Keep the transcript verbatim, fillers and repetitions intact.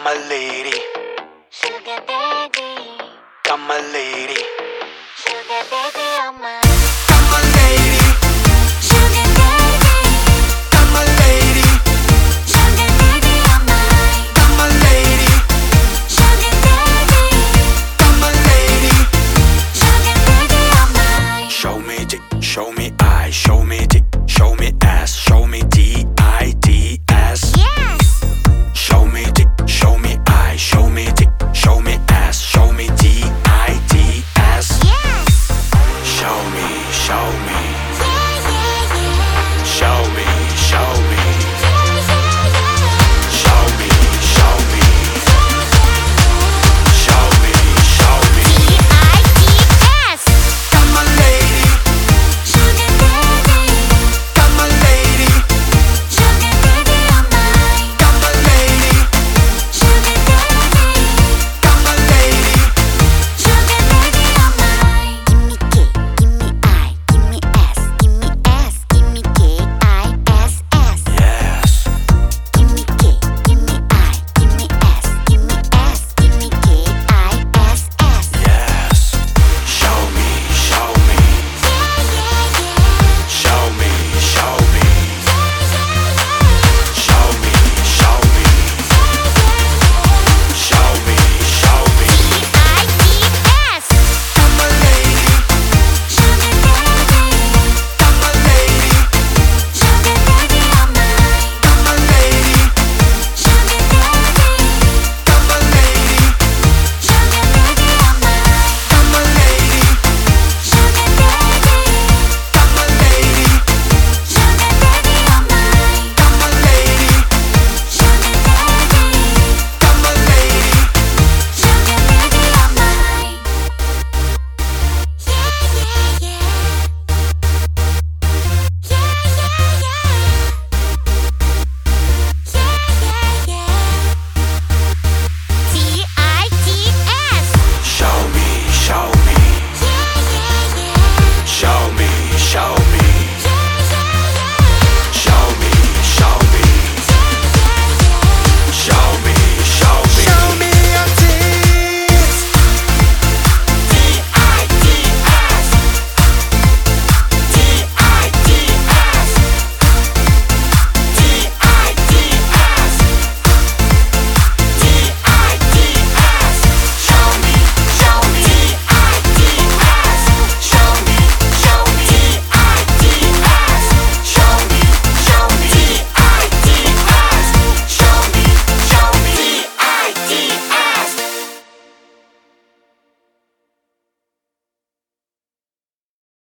Come a lady, Sugar baby, come a lady, sugar baby, you're mine. come a lady, Sugar baby, come a lady, sugar baby, you're mine. come a lady, Sugar baby, come a lady. sugar baby, you're mine. Show me dick, show me I, show me dick, show me ass, show me D I D S. Yes, Show me dick, show me I, show me dick, show me ass, show me D I D S. yes, Show me, show me,